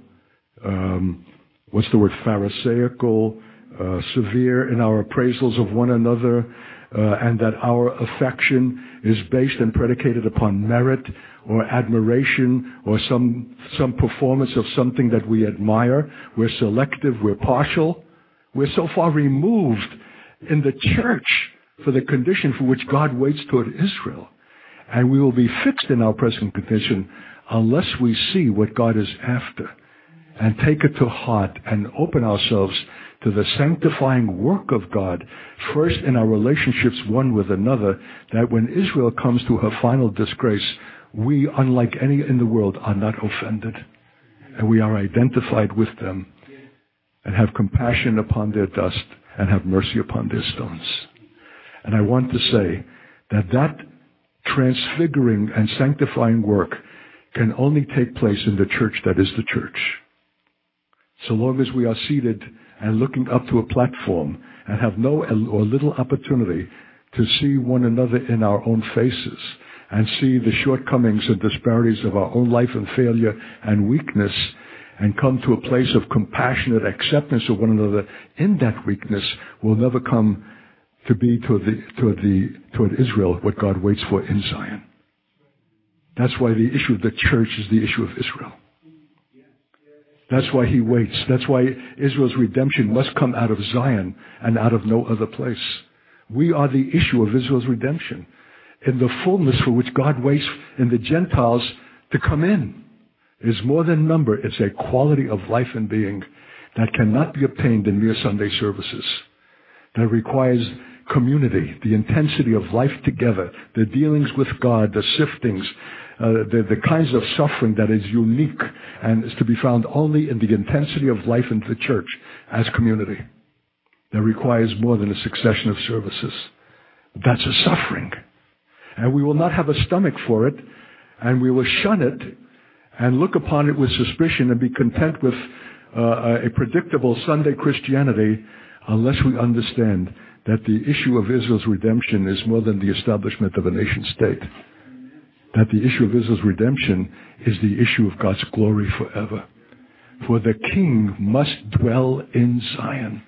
Pharisaical, severe in our appraisals of one another, and that our affection is based and predicated upon merit or admiration or some performance of something that we admire. We're selective, we're partial. We're so far removed in the church for the condition for which God waits toward Israel. And we will be fixed in our present condition unless we see what God is after and take it to heart and open ourselves to the sanctifying work of God, first in our relationships one with another, that when Israel comes to her final disgrace, we, unlike any in the world, are not offended. And we are identified with them and have compassion upon their dust and have mercy upon their stones. And I want to say that transfiguring and sanctifying work can only take place in the church that is the church. So long as we are seated and looking up to a platform and have no or little opportunity to see one another in our own faces and see the shortcomings and disparities of our own life and failure and weakness, and come to a place of compassionate acceptance of one another in that weakness, will never come to be toward Israel what God waits for in Zion. That's why the issue of the church is the issue of Israel. That's why He waits. That's why Israel's redemption must come out of Zion and out of no other place. We are the issue of Israel's redemption in the fullness for which God waits in the Gentiles to come in. Is more than number. It's a quality of life and being that cannot be obtained in mere Sunday services. That requires community, the intensity of life together, the dealings with God, the siftings, the kinds of suffering that is unique and is to be found only in the intensity of life in the church as community. That requires more than a succession of services. That's a suffering. And we will not have a stomach for it, and we will shun it and look upon it with suspicion and be content with a predictable Sunday Christianity unless we understand that the issue of Israel's redemption is more than the establishment of a nation state. That the issue of Israel's redemption is the issue of God's glory forever. For the king must dwell in Zion.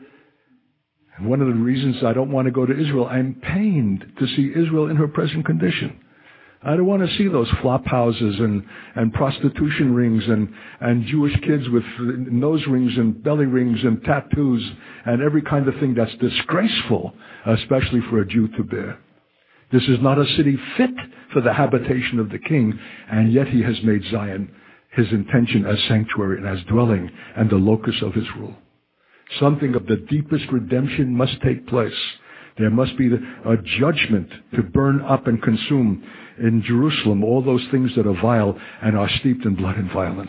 And one of the reasons I don't want to go to Israel, I'm pained to see Israel in her present condition. I don't want to see those flop houses and prostitution rings and Jewish kids with nose rings and belly rings and tattoos and every kind of thing that's disgraceful, especially for a Jew to bear. This is not a city fit for the habitation of the king, and yet He has made Zion His intention as sanctuary and as dwelling and the locus of His rule. Something of the deepest redemption must take place. There must be a judgment to burn up and consume in Jerusalem all those things that are vile and are steeped in blood and violence.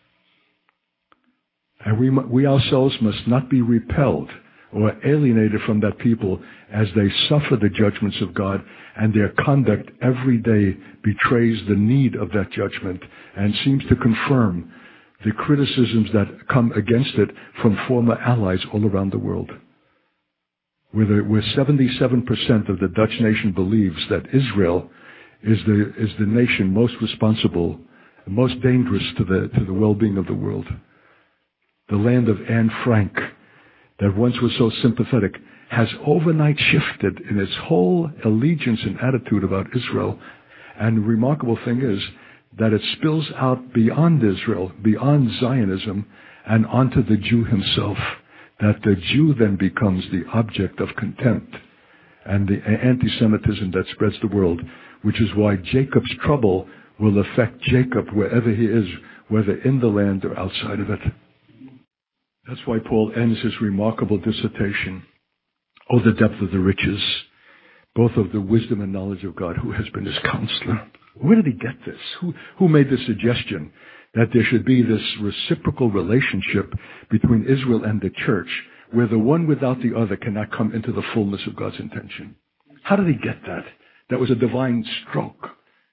And we ourselves must not be repelled or alienated from that people as they suffer the judgments of God, and their conduct every day betrays the need of that judgment and seems to confirm the criticisms that come against it from former allies all around the world. Where 77% of the Dutch nation believes that Israel is the nation most responsible, most dangerous to the well-being of the world. The land of Anne Frank, that once was so sympathetic, has overnight shifted in its whole allegiance and attitude about Israel. And the remarkable thing is that it spills out beyond Israel, beyond Zionism, and onto the Jew himself. That the Jew then becomes the object of contempt and the anti-Semitism that spreads the world, which is why Jacob's trouble will affect Jacob wherever he is, whether in the land or outside of it. That's why Paul ends his remarkable dissertation. Oh, the depth of the riches, both of the wisdom and knowledge of God, who has been his counselor. Where did he get this? Who made the suggestion that there should be this reciprocal relationship between Israel and the church, where the one without the other cannot come into the fullness of God's intention? How did he get that? That was a divine stroke.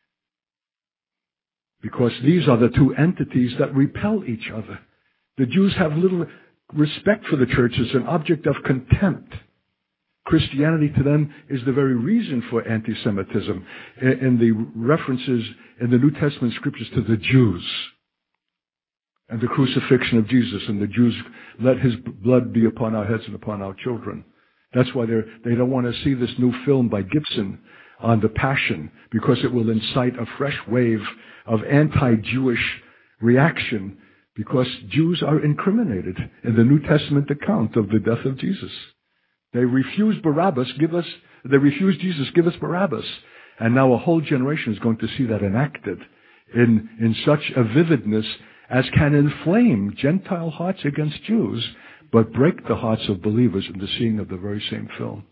Because these are the two entities that repel each other. The Jews have little respect for the church as an object of contempt. Christianity to them is the very reason for anti-Semitism in the references in the New Testament scriptures to the Jews and the crucifixion of Jesus, and the Jews let his blood be upon our heads and upon our children. That's why they don't want to see this new film by Gibson on the Passion, because it will incite a fresh wave of anti-Jewish reaction, because Jews are incriminated in the New Testament account of the death of Jesus. They refused Barabbas, they refused Jesus, give us Barabbas. And now a whole generation is going to see that enacted in such a vividness as can inflame Gentile hearts against Jews, but break the hearts of believers in the seeing of the very same film.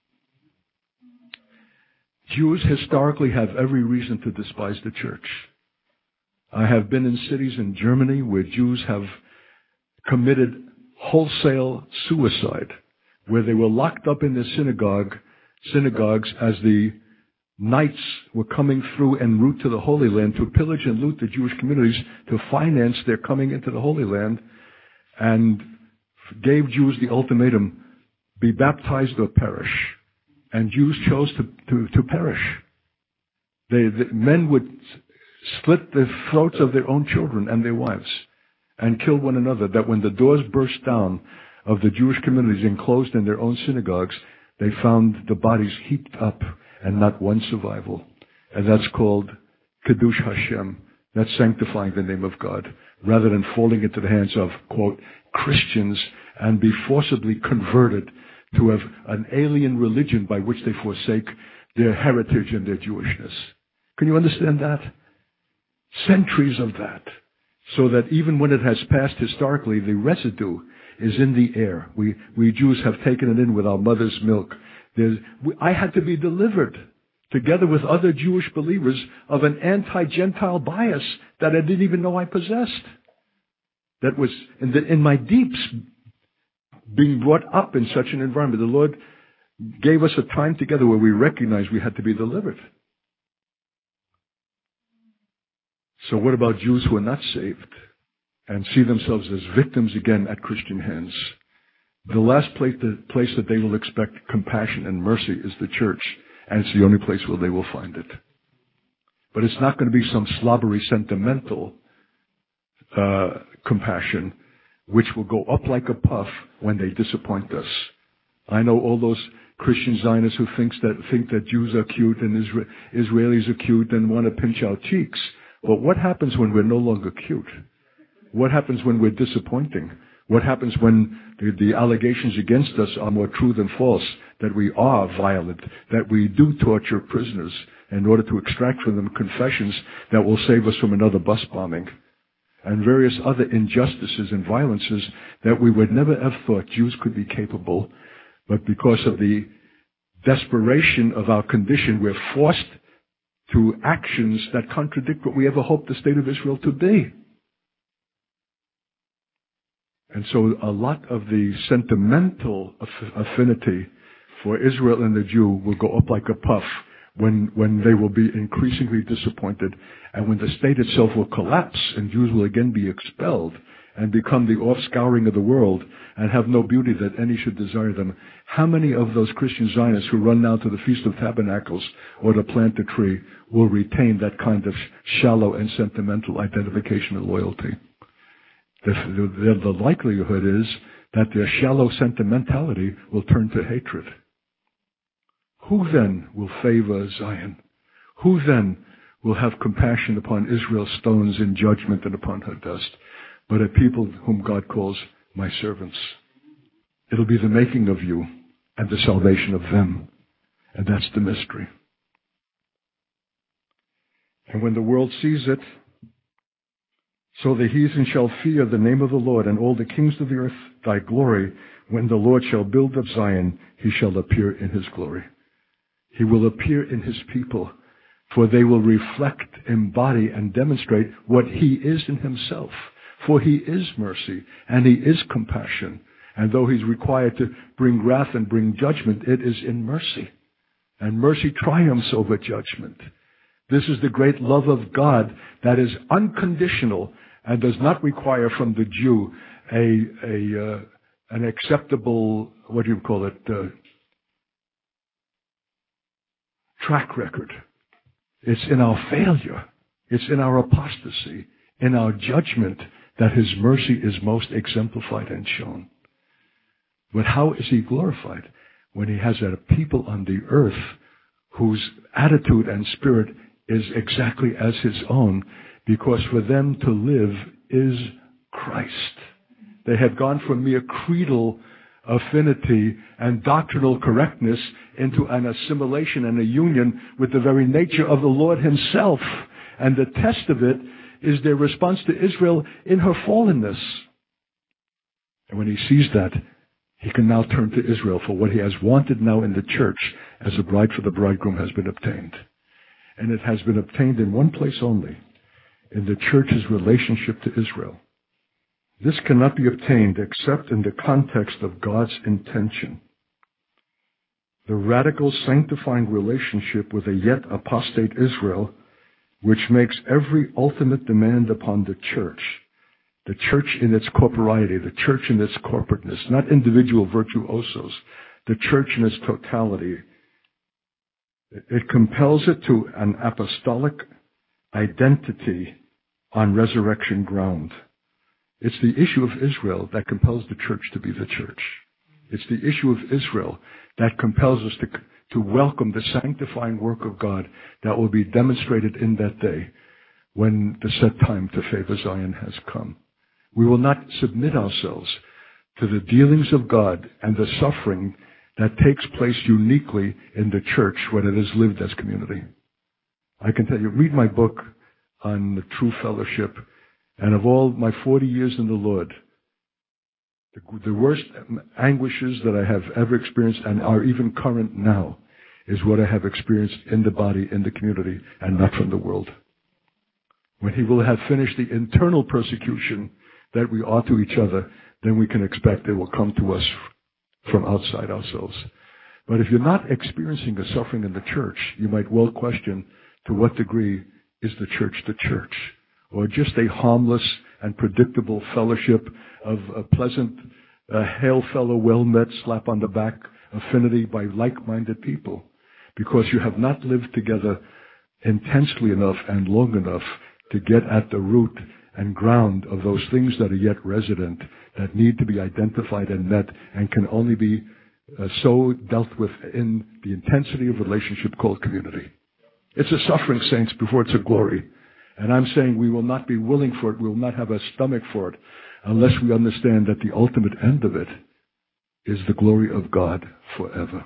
Jews historically have every reason to despise the church. I have been in cities in Germany where Jews have committed wholesale suicide, where they were locked up in the synagogues as the knights were coming through en route to the Holy Land to pillage and loot the Jewish communities to finance their coming into the Holy Land, and gave Jews the ultimatum, be baptized or perish. And Jews chose to perish. The men would slit the throats of their own children and their wives and kill one another, that when the doors burst down of the Jewish communities enclosed in their own synagogues, they found the bodies heaped up and not one survival. And that's called Kiddush Hashem. That's sanctifying the name of God, rather than falling into the hands of, quote, Christians and be forcibly converted to have an alien religion by which they forsake their heritage and their Jewishness. Can you understand that? Centuries of that. So that even when it has passed historically, the residue is in the air. We Jews have taken it in with our mother's milk. I had to be delivered, together with other Jewish believers, of an anti-Gentile bias that I didn't even know I possessed. That was in my deeps, being brought up in such an environment. The Lord gave us a time together where we recognized we had to be delivered. So what about Jews who are not saved and see themselves as victims again at Christian hands? The last place that they will expect compassion and mercy is the church, and it's the only place where they will find it. But it's not going to be some slobbery, sentimental compassion, which will go up like a puff when they disappoint us. I know all those Christian Zionists who think that Jews are cute and Israelis are cute and want to pinch our cheeks. But what happens when we're no longer cute? What happens when we're disappointing? What happens when the allegations against us are more true than false, that we are violent, that we do torture prisoners in order to extract from them confessions that will save us from another bus bombing, and various other injustices and violences that we would never have thought Jews could be capable, but because of the desperation of our condition, we're forced to actions that contradict what we ever hoped the state of Israel to be. And so a lot of the sentimental affinity for Israel and the Jew will go up like a puff when they will be increasingly disappointed, and when the state itself will collapse and Jews will again be expelled and become the offscouring of the world and have no beauty that any should desire them. How many of those Christian Zionists who run now to the Feast of Tabernacles or to plant a tree will retain that kind of shallow and sentimental identification and loyalty? The likelihood is that their shallow sentimentality will turn to hatred. Who then will favor Zion? Who then will have compassion upon Israel's stones in judgment and upon her dust? But a people whom God calls my servants. It'll be the making of you and the salvation of them. And that's the mystery. And when the world sees it, so the heathen shall fear the name of the Lord, and all the kings of the earth thy glory. When the Lord shall build up Zion, he shall appear in his glory. He will appear in his people, for they will reflect, embody, and demonstrate what he is in himself. For he is mercy, and he is compassion. And though he's required to bring wrath and bring judgment, it is in mercy. And mercy triumphs over judgment. This is the great love of God that is unconditional and does not require from the Jew an acceptable, track record. It's in our failure. It's in our apostasy, in our judgment, that his mercy is most exemplified and shown. But how is he glorified? When he has a people on the earth whose attitude and spirit is exactly as his own, because for them to live is Christ. They have gone from mere creedal affinity and doctrinal correctness into an assimilation and a union with the very nature of the Lord himself. And the test of it is their response to Israel in her fallenness. And when he sees that, he can now turn to Israel for what he has wanted now in the church as a bride for the bridegroom has been obtained. And it has been obtained in one place only, in the church's relationship to Israel. This cannot be obtained except in the context of God's intention. The radical sanctifying relationship with a yet apostate Israel, which makes every ultimate demand upon the church in its corporeity, the church in its corporateness, not individual virtuosos, the church in its totality. It compels it to an apostolic identity on resurrection ground. It's the issue of Israel that compels the church to be the church. It's the issue of Israel that compels us to welcome the sanctifying work of God that will be demonstrated in that day when the set time to favor Zion has come. We will not submit ourselves to the dealings of God and the suffering that takes place uniquely in the church when it is lived as community. I can tell you, read my book on the true fellowship, and of all my 40 years in the Lord, the worst anguishes that I have ever experienced and are even current now is what I have experienced in the body, in the community, and not from the world. When he will have finished the internal persecution that we are to each other, then we can expect it will come to us from outside ourselves. But if you're not experiencing a suffering in the church, you might well question to what degree is the church, or just a harmless and predictable fellowship of a pleasant, hail fellow, well met, slap on the back affinity by like-minded people, because you have not lived together intensely enough and long enough to get at the root and ground of those things that are yet resident, that need to be identified and met, and can only be so dealt with in the intensity of relationship called community. It's a suffering, saints, before it's a glory. And I'm saying we will not be willing for it, we will not have a stomach for it, unless we understand that the ultimate end of it is the glory of God forever.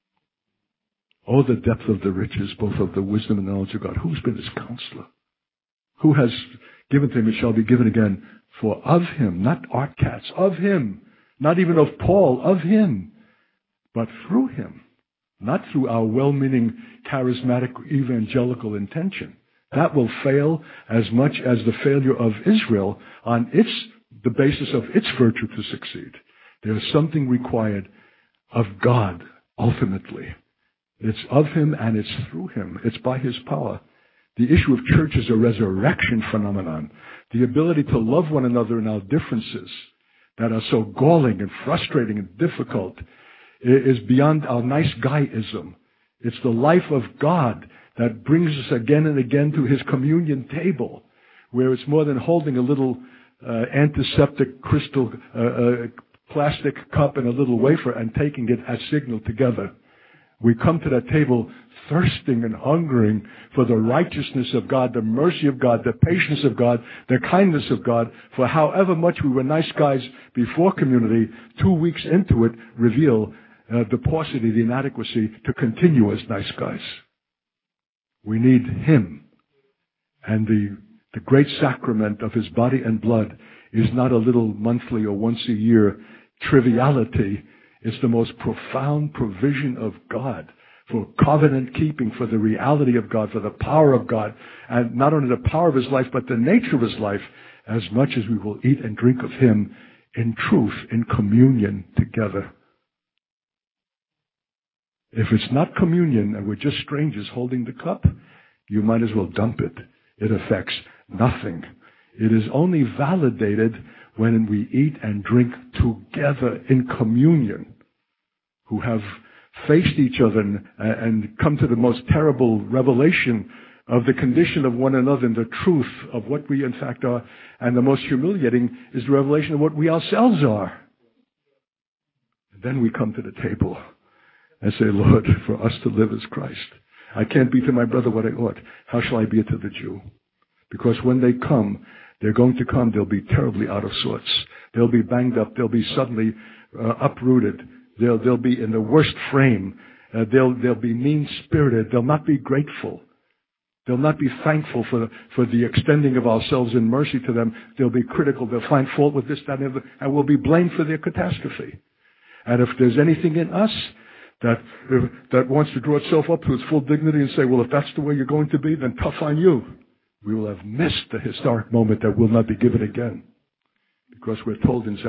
Oh, the depth of the riches, both of the wisdom and knowledge of God. Who's been his counselor? Who has given to him, it shall be given again. For of him, not art cats, of him, not even of Paul, of him, but through him, not through our well-meaning, charismatic, evangelical intention. That will fail as much as the failure of Israel on the basis of its virtue to succeed. There is something required of God, ultimately, It's of him and it's through him. It's by his power. The issue of church is a resurrection phenomenon. The ability to love one another in our differences that are so galling and frustrating and difficult is beyond our nice guyism. It's the life of God that brings us again and again to his communion table, where it's more than holding a little antiseptic crystal plastic cup and a little wafer and taking it as signal together. We come to that table thirsting and hungering for the righteousness of God, the mercy of God, the patience of God, the kindness of God. For however much we were nice guys before community, 2 weeks into it reveal the paucity, the inadequacy to continue as nice guys. We need him. And the great sacrament of his body and blood is not a little monthly or once a year triviality. It's the most profound provision of God for covenant keeping, for the reality of God, for the power of God, and not only the power of his life, but the nature of his life, as much as we will eat and drink of him in truth, in communion together. If it's not communion and we're just strangers holding the cup, you might as well dump it. It affects nothing. It is only validated when we eat and drink together in communion, who have faced each other and come to the most terrible revelation of the condition of one another and the truth of what we in fact are. And the most humiliating is the revelation of what we ourselves are. And then we come to the table and say, Lord, for us to live is Christ. I can't be to my brother what I ought. How shall I be to the Jew? Because when they come, they're going to come, they'll be terribly out of sorts. They'll be banged up. They'll be suddenly uprooted. They'll be in the worst frame. They'll be mean-spirited. They'll not be grateful. They'll not be thankful for the extending of ourselves in mercy to them. They'll be critical. They'll find fault with this, that, and the other, and we'll be blamed for their catastrophe. And if there's anything in us that wants to draw itself up to its full dignity and say, well, if that's the way you're going to be, then tough on you. We will have missed the historic moment that will not be given again. Because we're told in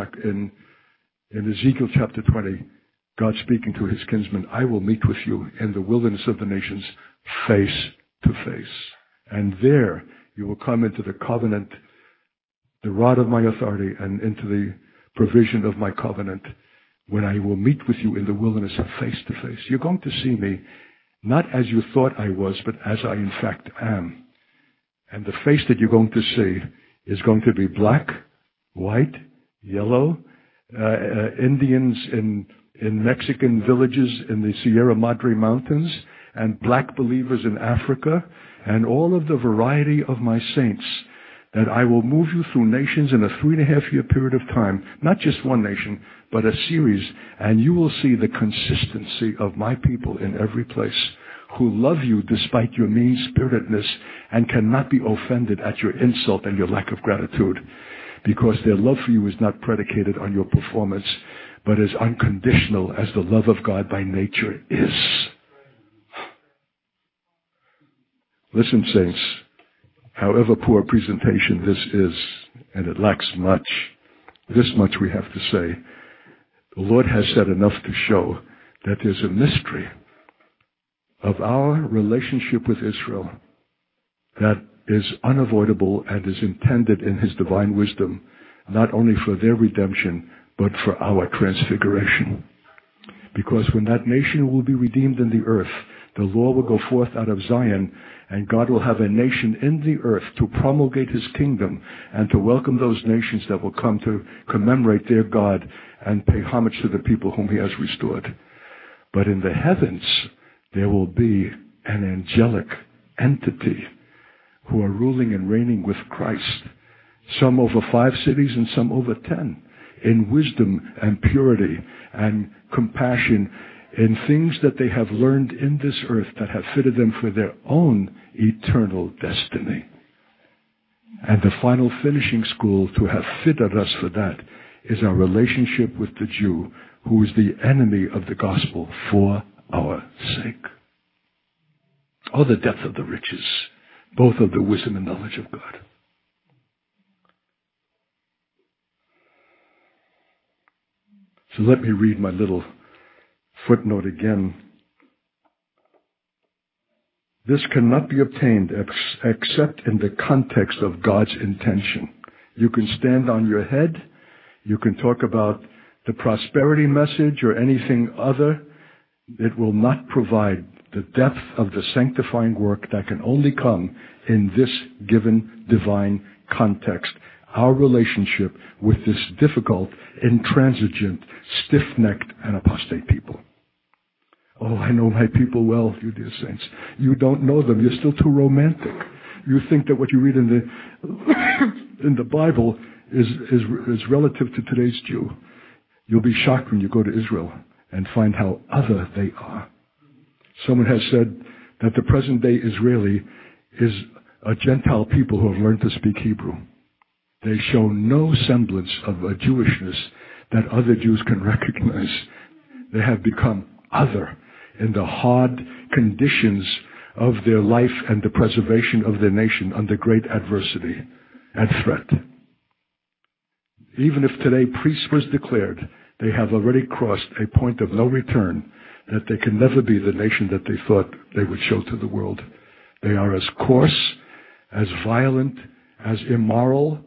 Ezekiel chapter 20, God speaking to his kinsman, I will meet with you in the wilderness of the nations face to face. And there you will come into the covenant, the rod of my authority, and into the provision of my covenant, when I will meet with you in the wilderness face to face. You're going to see me not as you thought I was, but as I in fact am. And the face that you're going to see is going to be black, white, yellow, Indians in Mexican villages in the Sierra Madre Mountains, and black believers in Africa, and all of the variety of my saints, that I will move you through nations in a 3.5-year period of time, not just one nation, but a series, and you will see the consistency of my people in every place, who love you despite your mean-spiritedness and cannot be offended at your insult and your lack of gratitude, because their love for you is not predicated on your performance, but is unconditional as the love of God by nature is. Listen, saints, however poor a presentation this is, and it lacks much, this much we have to say. The Lord has said enough to show that there's a mystery of our relationship with Israel that is unavoidable and is intended in his divine wisdom, not only for their redemption, but for our transfiguration. Because when that nation will be redeemed in the earth, the law will go forth out of Zion, and God will have a nation in the earth to promulgate his kingdom and to welcome those nations that will come to commemorate their God and pay homage to the people whom he has restored. But in the heavens, there will be an angelic entity who are ruling and reigning with Christ, some over 5 cities and some over 10, in wisdom and purity and compassion, in things that they have learned in this earth that have fitted them for their own eternal destiny. And the final finishing school to have fitted us for that is our relationship with the Jew, who is the enemy of the gospel for our sake. Oh, the depth of the riches, both of the wisdom and knowledge of God. So let me read my little footnote again. This cannot be obtained except in the context of God's intention. You can stand on your head. You can talk about the prosperity message or anything other. It will not provide the depth of the sanctifying work that can only come in this given divine context. Our relationship with this difficult, intransigent, stiff-necked, and apostate people. Oh, I know my people well, you dear saints. You don't know them. You're still too romantic. You think that what you read in the Bible is relative to today's Jew. You'll be shocked when you go to Israel and find how other they are. Someone has said that the present-day Israeli is a Gentile people who have learned to speak Hebrew. They show no semblance of a Jewishness that other Jews can recognize. They have become other in the hard conditions of their life and the preservation of their nation under great adversity and threat. Even if today peace was declared, they have already crossed a point of no return, that they can never be the nation that they thought they would show to the world. They are as coarse, as violent, as immoral,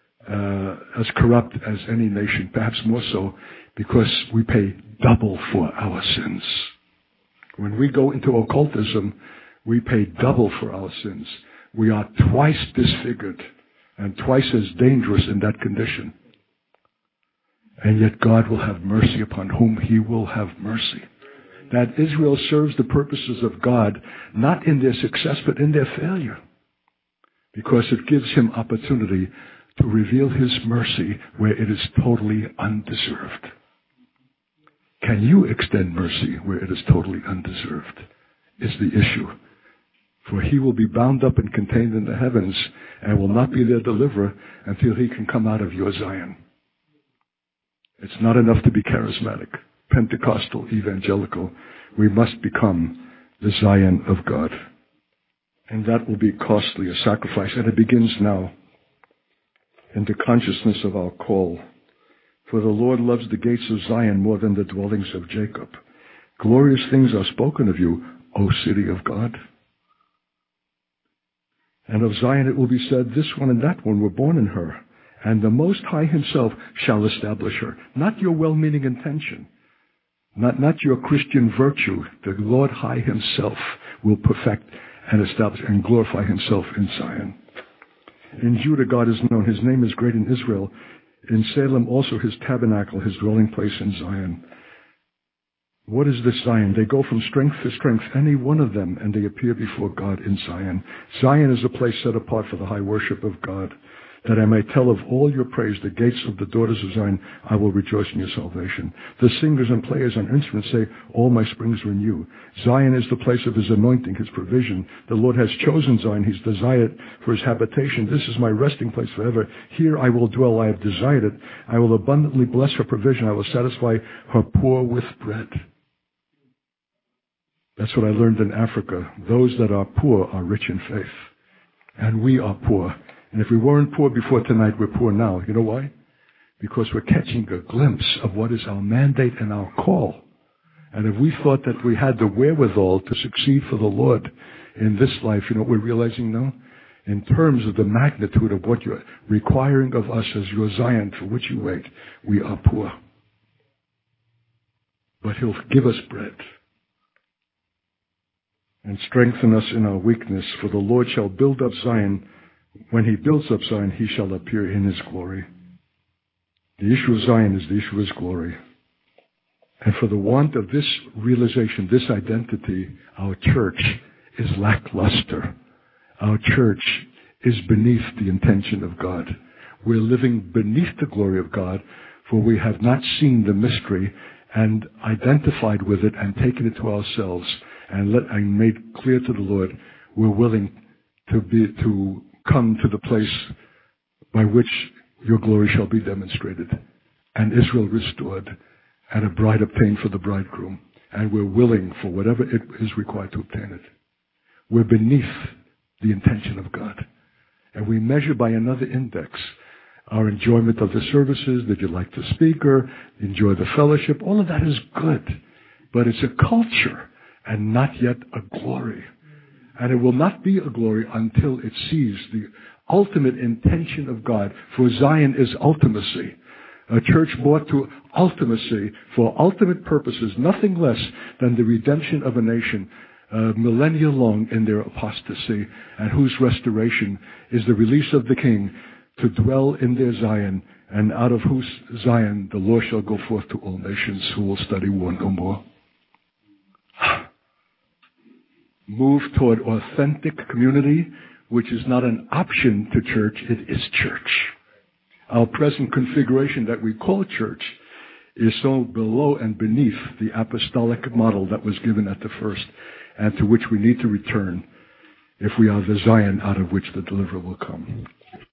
as corrupt as any nation, perhaps more so, because we pay double for our sins. When we go into occultism, we pay double for our sins. We are twice disfigured and twice as dangerous in that condition. And yet God will have mercy upon whom He will have mercy. That Israel serves the purposes of God, not in their success, but in their failure. Because it gives Him opportunity to reveal His mercy where it is totally undeserved. Can you extend mercy where it is totally undeserved? Is the issue. For He will be bound up and contained in the heavens and will not be their deliverer until He can come out of your Zion. It's not enough to be charismatic, Pentecostal, evangelical. We must become the Zion of God. And that will be costly, a sacrifice. And it begins now in the consciousness of our call. For the Lord loves the gates of Zion more than the dwellings of Jacob. Glorious things are spoken of you, O city of God. And of Zion it will be said, this one and that one were born in her, and the Most High Himself shall establish her. Not your well-meaning intention, not your Christian virtue. The Lord High Himself will perfect and establish and glorify Himself in Zion. In Judah God is known. His name is great in Israel. In Salem also His tabernacle, His dwelling place in Zion. What is this Zion? They go from strength to strength, any one of them, and they appear before God in Zion. Zion is a place set apart for the high worship of God, that I may tell of all your praise. The gates of the daughters of Zion, I will rejoice in your salvation. The singers and players on instruments say, all my springs are in you. Zion is the place of His anointing, His provision. The Lord has chosen Zion. He's desired for His habitation. This is my resting place forever. Here I will dwell. I have desired it. I will abundantly bless her provision. I will satisfy her poor with bread. That's what I learned in Africa. Those that are poor are rich in faith. And we are poor. And if we weren't poor before tonight, we're poor now. You know why? Because we're catching a glimpse of what is our mandate and our call. And if we thought that we had the wherewithal to succeed for the Lord in this life, you know what we're realizing now? In terms of the magnitude of what you're requiring of us as your Zion for which you wait, we are poor. But He'll give us bread and strengthen us in our weakness. For the Lord shall build up Zion. When He builds up Zion, He shall appear in His glory. The issue of Zion is the issue of His glory. And for the want of this realization, this identity, our church is lackluster. Our church is beneath the intention of God. We're living beneath the glory of God, for we have not seen the mystery and identified with it and taken it to ourselves and made clear to the Lord we're willing to come to the place by which your glory shall be demonstrated, and Israel restored, and a bride obtained for the bridegroom. And we're willing for whatever it is required to obtain it. We're beneath the intention of God. And we measure by another index our enjoyment of the services. Did you like the speaker? Enjoy the fellowship? All of that is good. But it's a culture and not yet a glory. And it will not be a glory until it sees the ultimate intention of God. For Zion is ultimacy. A church brought to ultimacy for ultimate purposes, nothing less than the redemption of a nation, millennia long in their apostasy, and whose restoration is the release of the King to dwell in their Zion, and out of whose Zion the law shall go forth to all nations who will study war no more. Move toward authentic community, which is not an option to church, it is church. Our present configuration that we call church is so below and beneath the apostolic model that was given at the first, and to which we need to return if we are the Zion out of which the deliverer will come.